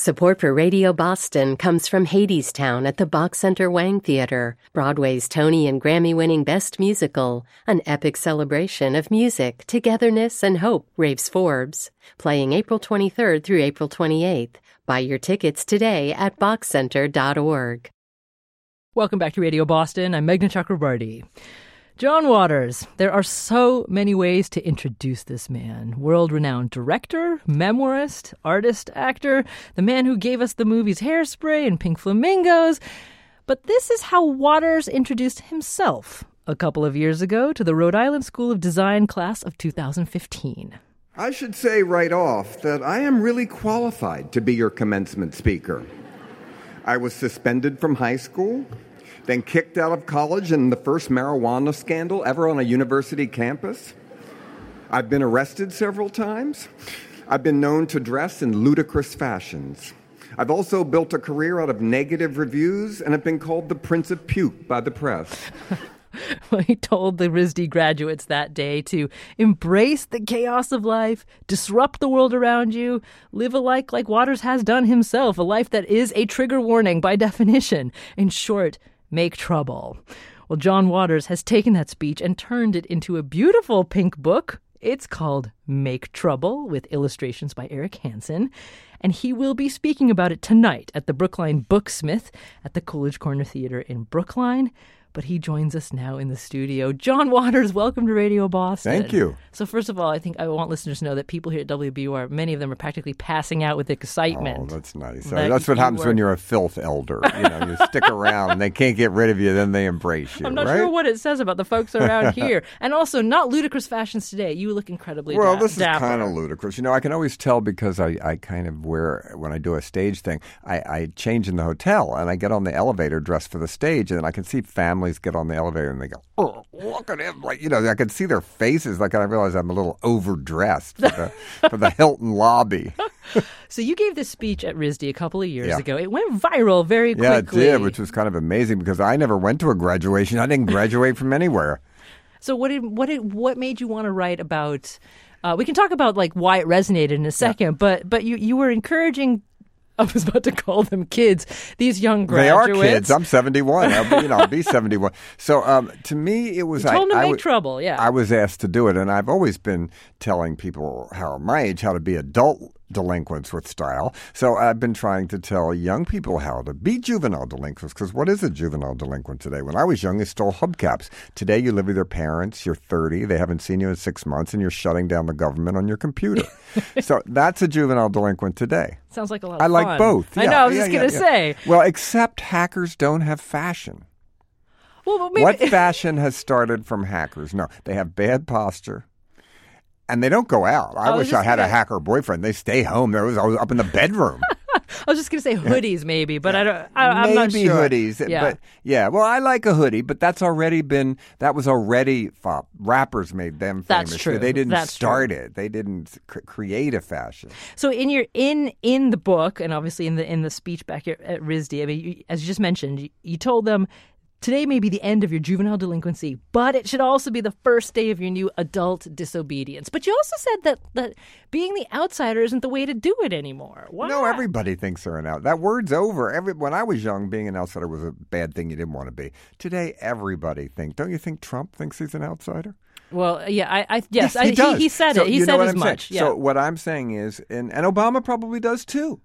Support for Radio Boston comes from Hadestown at the Bach Center Wang Theater, Broadway's Tony and Grammy-winning Best Musical, an epic celebration of music, togetherness, and hope, raves Forbes. Playing April 23rd through April 28th. Buy your tickets today at bachcenter.org. Welcome back to Radio Boston. I'm Meghna Chakrabarti. John Waters. There are so many ways to introduce this man. World-renowned director, memoirist, artist, actor, the man who gave us the movies Hairspray and Pink Flamingos. But this is how Waters introduced himself a couple of years ago to the Rhode Island School of Design class of 2015. I should say right off that I am really qualified to be your commencement speaker. I was suspended from high school, then kicked out of college in the first marijuana scandal ever on a university campus. I've been arrested several times. I've been known to dress in ludicrous fashions. I've also built a career out of negative reviews and have been called the Prince of Puke by the press. Well, he told the RISD graduates that day to embrace the chaos of life, disrupt the world around you, live a life like Waters has done himself, a life that is a trigger warning by definition. In short, make trouble. Well, John Waters has taken that speech and turned it into a beautiful pink book. It's called Make Trouble, with illustrations by Eric Hansen. And he will be speaking about it tonight at the Brookline Booksmith at the Coolidge Corner Theater in Brookline. But he joins us now in the studio. John Waters, welcome to Radio Boston. Thank you. So first of all, I think I want listeners to know that people here at WBUR, many of them are practically passing out with excitement. Oh, that's nice. That's what happens when you're a filth elder. You stick around, they can't get rid of you, then they embrace you. I'm not right? sure what it says about the folks around here. And also, not ludicrous fashions today. You look incredibly Well, this dapper. is kind of ludicrous. I can always tell because I kind of wear, when I do a stage thing, I change in the hotel and I get on the elevator dressed for the stage, and I can see families get on the elevator and they go, oh, look at him. I can see their faces. I realize I'm a little overdressed for the Hilton lobby. So you gave this speech at RISD a couple of years ago. It went viral very quickly. Yeah, it did, which was kind of amazing because I never went to a graduation. I didn't graduate from anywhere. So what made you want to write about? We can talk about why it resonated in a second, but you were encouraging. I was about to call them kids. These young graduates. They are kids. I'm 71. I'll be 71. So to me, it was. You told them to make trouble. Yeah. I was asked to do it, and I've always been telling people my age how to be adult delinquents with style. So I've been trying to tell young people how to be juvenile delinquents, because what is a juvenile delinquent today? When I was young, they stole hubcaps. Today, you live with your parents, you're 30, they haven't seen you in 6 months, and you're shutting down the government on your computer. So that's a juvenile delinquent today. Sounds like a lot of fun. I like both. I know, I was just going to say. Well, except hackers don't have fashion. Well, maybe. What fashion has started from hackers? No, they have bad posture. And they don't go out. I wish I had a hacker boyfriend. They stay home. They're always up in the bedroom. I was just going to say hoodies, maybe, but I'm not sure. Maybe hoodies. Yeah. But well, I like a hoodie, but that was already rappers made them famous. That's true. They didn't start it. They didn't create a fashion. So in the book, and obviously in the speech back at RISD, I mean, as you just mentioned, you told them, today may be the end of your juvenile delinquency, but it should also be the first day of your new adult disobedience. But you also said that being the outsider isn't the way to do it anymore. Why? No, everybody thinks they're an outsider. That word's over. When I was young, being an outsider was a bad thing you didn't want to be. Today, everybody thinks. Don't you think Trump thinks he's an outsider? Well, yeah, yes, he does. He said it. He said as much. Yeah. So what I'm saying is, and Obama probably does too.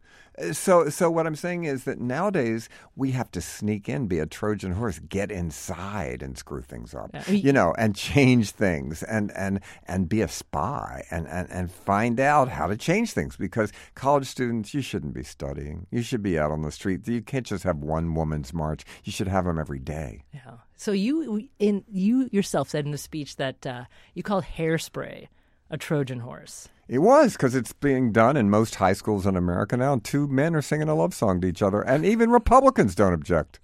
So what I'm saying is that nowadays we have to sneak in, be a Trojan horse, get inside and screw things up, and change things and be a spy and find out how to change things. Because college students, you shouldn't be studying. You should be out on the street. You can't just have one woman's march. You should have them every day. Yeah. So you yourself said in a speech that you called Hairspray a Trojan horse. It was, because it's being done in most high schools in America now, and two men are singing a love song to each other, and even Republicans don't object.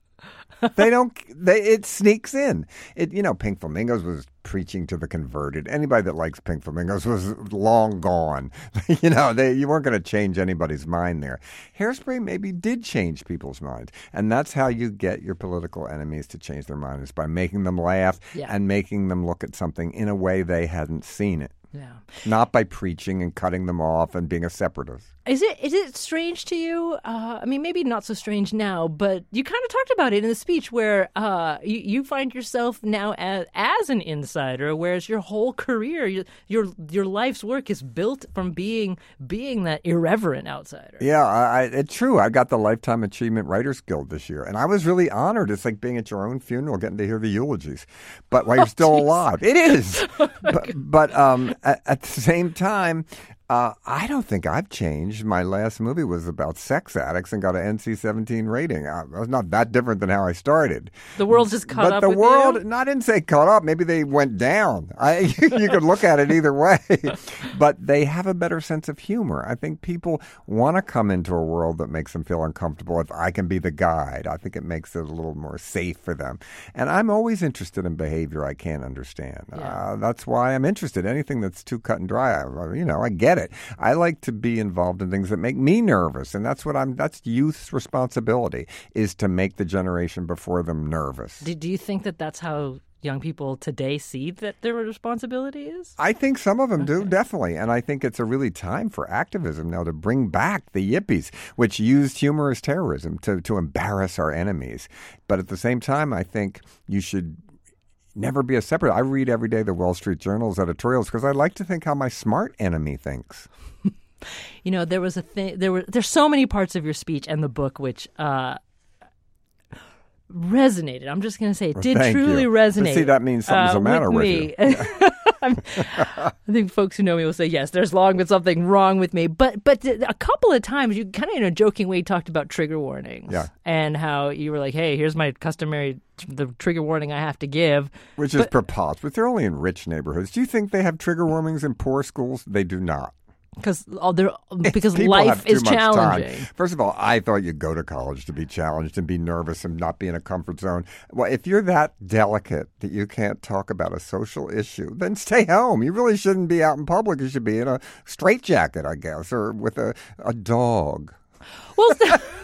It sneaks in. Pink Flamingos was preaching to the converted. Anybody that likes Pink Flamingos was long gone. You weren't going to change anybody's mind there. Hairspray maybe did change people's minds, and that's how you get your political enemies to change their minds, by making them laugh and making them look at something in a way they hadn't seen it. Yeah. Not by preaching and cutting them off and being a separatist. Is it strange to you? I mean, maybe not so strange now, but you kind of talked about it in the speech where you find yourself now as an insider, whereas your whole career, your life's work is built from being that irreverent outsider. Yeah, it's true. I got the Lifetime Achievement Writers Guild this year, and I was really honored. It's like being at your own funeral, getting to hear the eulogies, but while you're still alive. It is. But at the same time, I don't think I've changed. My last movie was about sex addicts and got an NC-17 rating. It was not that different than how I started. The world's just caught up with you? But the world, no, I didn't say caught up. Maybe they went down. You could look at it either way. But they have a better sense of humor. I think people want to come into a world that makes them feel uncomfortable. If I can be the guide, I think it makes it a little more safe for them. And I'm always interested in behavior I can't understand. Yeah. That's why I'm interested. Anything that's too cut and dry, I get it. I like to be involved in things that make me nervous, and that's youth's responsibility, is to make the generation before them nervous. Do you think that that's how young people today see that their responsibility is? I think some of them do, definitely. And I think it's a really time for activism now to bring back the yippies, which used humor as terrorism to embarrass our enemies. But at the same time, I think you should never be a separate. I read every day the Wall Street Journal's editorials because I like to think how my smart enemy thinks. There was a thing. There's so many parts of your speech and the book which resonated. I'm just going to say it did truly resonate. But see, that means something's the matter with me. you. I think folks who know me will say, yes, there's long been something wrong with me. But a couple of times you kind of in a joking way talked about trigger warnings. Yeah. And how you were like, hey, here's my customary the trigger warning I have to give. Which is preposterous. They're only in rich neighborhoods. Do you think they have trigger warnings in poor schools? They do not. Because life is challenging. First of all, I thought you'd go to college to be challenged and be nervous and not be in a comfort zone. Well, if you're that delicate that you can't talk about a social issue, then stay home. You really shouldn't be out in public. You should be in a straitjacket, I guess, or with a dog. Well,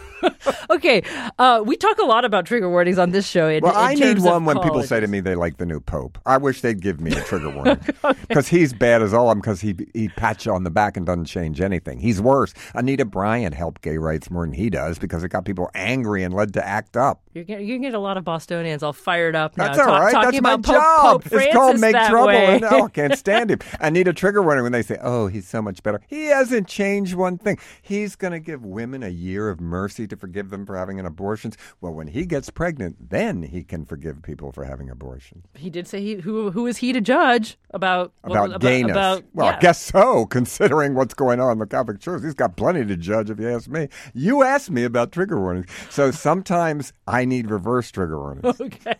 okay, we talk a lot about trigger warnings on this show. I need one when colleges. people say to me they like the new pope. I wish they'd give me a trigger warning because he's bad as all of them because he pats you on the back and doesn't change anything. He's worse. Anita Bryant helped gay rights more than he does because it got people angry and led to act up. You're going to get a lot of Bostonians all fired up now. That's all right. That's my job. Pope it's called Make Trouble. And, I can't stand him. I need a trigger warning when they say, oh, he's so much better. He hasn't changed one thing. He's going to give women a year of mercy to forgive them for having an abortion. Well, when he gets pregnant, then he can forgive people for having abortions. He did say who is he to judge about gayness? I guess so, considering what's going on in the Catholic Church. He's got plenty to judge if you ask me. You asked me about trigger warnings. So sometimes I need reverse trigger warnings. Okay.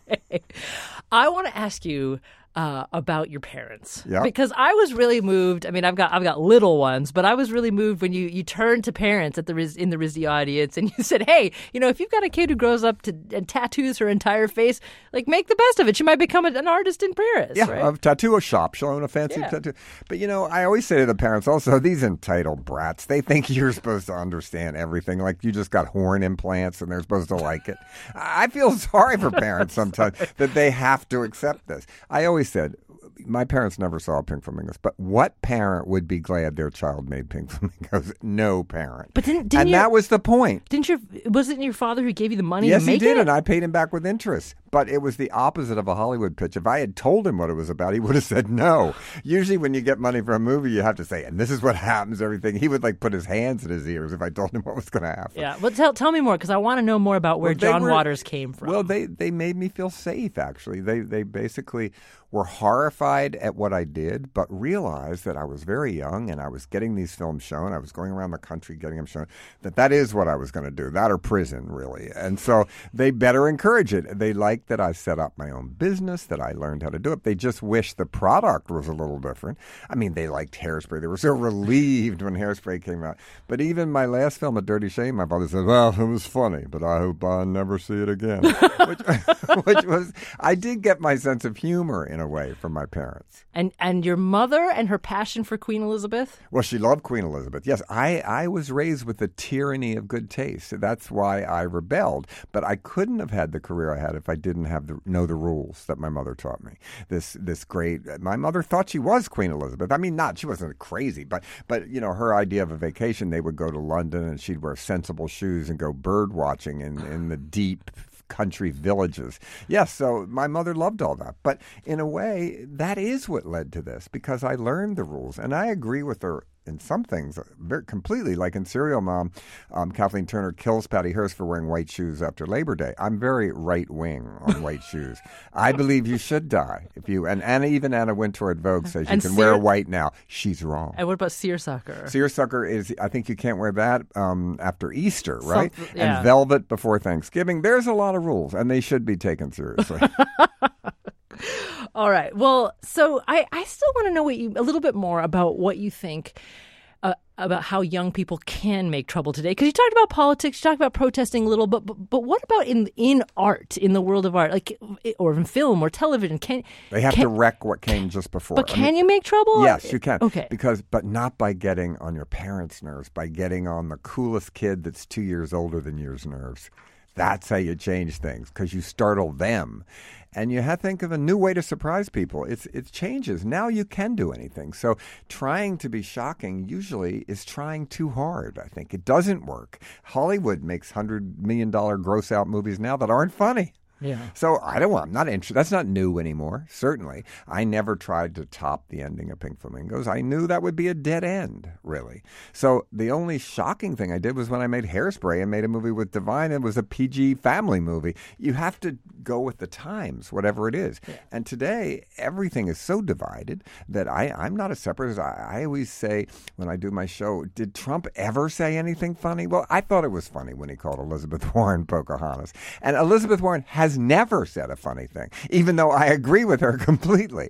I want to ask you about your parents. Yeah. Because I was really moved. I mean, I've got little ones, but I was really moved when you turned to parents in the RISD audience and you said, hey, if you've got a kid who grows up and tattoos her entire face, like make the best of it. She might become an artist in Paris. Yeah, right? a tattoo shop. She'll own a fancy tattoo. But, I always say to the parents also, these entitled brats, they think you're supposed to understand everything. Like you just got horn implants and they're supposed to like it. I feel sorry for parents sometimes that they have to accept this. I always said, my parents never saw Pink Flamingos, but what parent would be glad their child made Pink Flamingos? No parent. But that was the point. Wasn't your father who gave you the money to make it? Yes, he did, and I paid him back with interest. But it was the opposite of a Hollywood pitch. If I had told him what it was about, he would have said no. Usually when you get money for a movie, you have to say, and this is what happens, everything. He would put his hands in his ears if I told him what was going to happen. Yeah, well, tell me more, because I want to know more about where John Waters came from. Well, they made me feel safe, actually. They basically were horrified at what I did, but realized that I was very young and I was getting these films shown. I was going around the country getting them shown, that is what I was going to do, that or prison, really. And so they better encourage it. They liked that I set up my own business, that I learned how to do it. They just wished the product was a little different. I mean, they liked Hairspray. They were so relieved when Hairspray came out. But even my last film, A Dirty Shame, my father said, well, it was funny, but I hope I never see it again. which was, I did get my sense of humor in a way from my parents. And your mother and her passion for Queen Elizabeth? Well, she loved Queen Elizabeth. Yes, I was raised with the tyranny of good taste. That's why I rebelled. But I couldn't have had the career I had if I didn't didn't know the rules that my mother taught me. This great. My mother thought she was Queen Elizabeth. I mean, she wasn't crazy, but her idea of a vacation, they would go to London and she'd wear sensible shoes and go bird watching in the deep country villages. Yes, so my mother loved all that. But in a way, that is what led to this, because I learned the rules. And I agree with her in some things very completely. Like in Serial Mom, Kathleen Turner kills Patty Hearst for wearing white shoes after Labor Day. I'm very right-wing on white shoes. I believe you should die. And even Anna Wintour at Vogue says you can wear white now. She's wrong. And what about seersucker? Seersucker is, I think you can't wear that after Easter, right? Yeah. And velvet before Thanksgiving. There's a lot of rules, and they should be taken seriously. All right. Well, so I still want to know a little bit more about what you think about how young people can make trouble today. Because you talked about politics, you talked about protesting a little, but what about in art, in the world of art, like, or in film or television? They have to wreck what came just before. But can you make trouble? Yes, you can. Okay. But not by getting on your parents' nerves, by getting on the coolest kid that's 2 years older than yours nerves. That's how you change things, because you startle them. And you have to think of a new way to surprise people. It changes. Now you can do anything. So trying to be shocking usually is trying too hard, I think. It doesn't work. Hollywood makes $100 million gross-out movies now that aren't funny. Yeah. So I'm not interested. That's not new anymore, certainly. I never tried to top the ending of Pink Flamingos. I knew that would be a dead end, really. So the only shocking thing I did was when I made Hairspray and made a movie with Divine. It was a PG family movie. You have to go with the times, whatever it is. Yeah. And today, everything is so divided that I'm not a separatist. I always say when I do my show, did Trump ever say anything funny? Well, I thought it was funny when he called Elizabeth Warren Pocahontas. And Elizabeth Warren has never said a funny thing, even though I agree with her completely.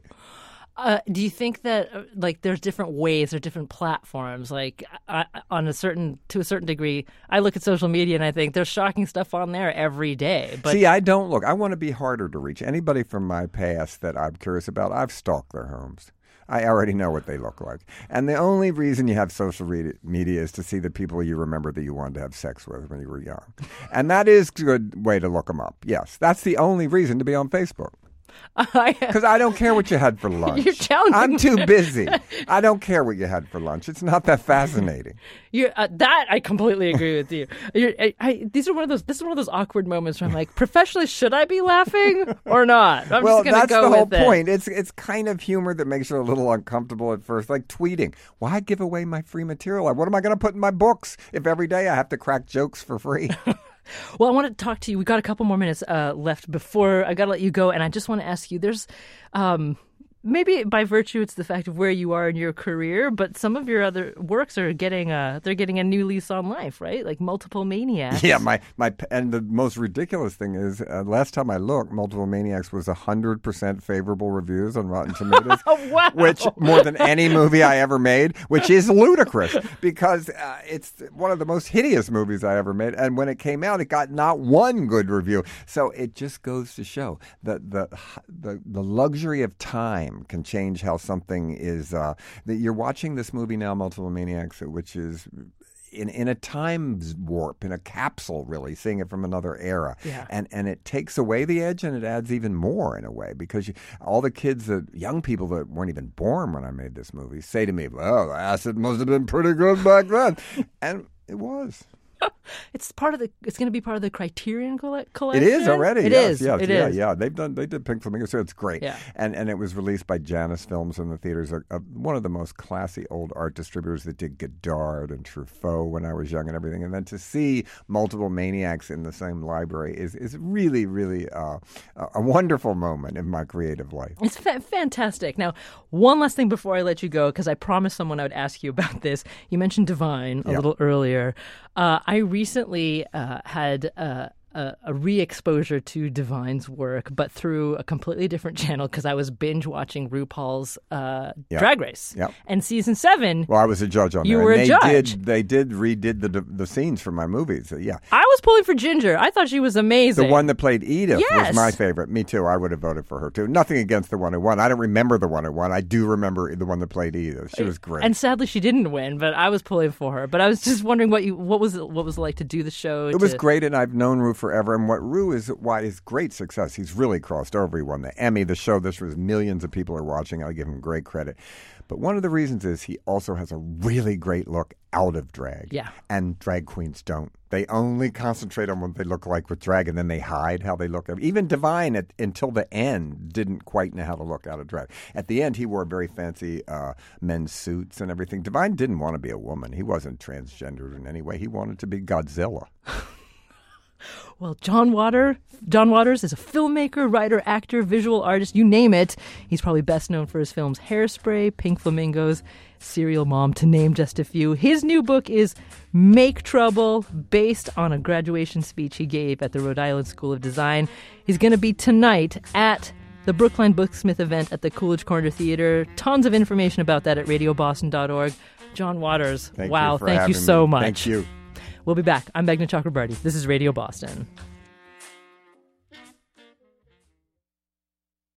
Do you think that there's different ways or different platforms? To a certain degree, I look at social media and I think there's shocking stuff on there every day. But see, I don't look. I want to be harder to reach. Anybody from my past that I'm curious about, I've stalked their homes. I already know what they look like. And the only reason you have social media is to see the people you remember that you wanted to have sex with when you were young. And that is a good way to look them up. Yes, that's the only reason to be on Facebook. Because I don't care what you had for lunch. You're challenging. I'm too busy. I don't care what you had for lunch. It's not that fascinating. That I completely agree with you. This is one of those awkward moments where I'm like, professionally, should I be laughing or not? I'm just going to go with it. Well, that's the whole point. It's kind of humor that makes you a little uncomfortable at first, like tweeting. Why give away my free material? What am I going to put in my books if every day I have to crack jokes for free? Well, I want to talk to you. We've got a couple more minutes left before I got to let you go. And I just want to ask you, there's maybe by virtue it's the fact of where you are in your career, but some of your other works are getting a new lease on life, right? Like Multiple Maniacs. Yeah, and the most ridiculous thing is last time I looked, Multiple Maniacs was 100% favorable reviews on Rotten Tomatoes. Wow. Which more than any movie I ever made, which is ludicrous because it's one of the most hideous movies I ever made. And when it came out, it got not one good review. So it just goes to show that the luxury of time can change how something is. That you're watching this movie now, Multiple Maniacs, which is in a time warp, in a capsule, really, seeing it from another era. Yeah. And it takes away the edge and it adds even more in a way because all the kids, young people that weren't even born when I made this movie say to me, well, the acid must have been pretty good back then. And it was. It's going to be part of the Criterion collection. It is already. It is. It is. is. Yeah. They did Pink Flamingo, so it's great. Yeah. And it was released by Janus Films in the theaters. One of the most classy old art distributors that did Godard and Truffaut when I was young and everything. And then to see Multiple Maniacs in the same library is really, really a wonderful moment in my creative life. It's fantastic. Now, one last thing before I let you go, because I promised someone I would ask you about this. You mentioned Divine a little earlier. I recently had a re-exposure to Divine's work, but through a completely different channel because I was binge watching RuPaul's Drag Race. Yep. And season 7. Well, I was a judge on that. You were a judge. They redid the scenes from my movies. Yeah. I was pulling for Ginger. I thought she was amazing. The one that played Edith Yes. was my favorite. Me too. I would have voted for her too. Nothing against the one who won. I don't remember the one who won. I do remember the one that played Edith. She was great. And sadly, she didn't win, but I was pulling for her. But I was just wondering what was it like to do the show. It was great, and I've known Ru forever. And what Rue is why his great success, he's really crossed over. He won the Emmy, the show. This was millions of people are watching. I give him great credit. But one of the reasons is he also has a really great look out of drag. Yeah. And drag queens don't. They only concentrate on what they look like with drag, and then they hide how they look. Even Divine, until the end, didn't quite know how to look out of drag. At the end, he wore very fancy men's suits and everything. Divine didn't want to be a woman. He wasn't transgendered in any way. He wanted to be Godzilla. Well, John Waters is a filmmaker, writer, actor, visual artist, you name it. He's probably best known for his films Hairspray, Pink Flamingos, Serial Mom, to name just a few. His new book is Make Trouble, based on a graduation speech he gave at the Rhode Island School of Design. He's going to be tonight at the Brookline Booksmith event at the Coolidge Corner Theater. Tons of information about that at radioboston.org. John Waters, thank you so much. Thank you. We'll be back. I'm Meghna Chakrabarti. This is Radio Boston.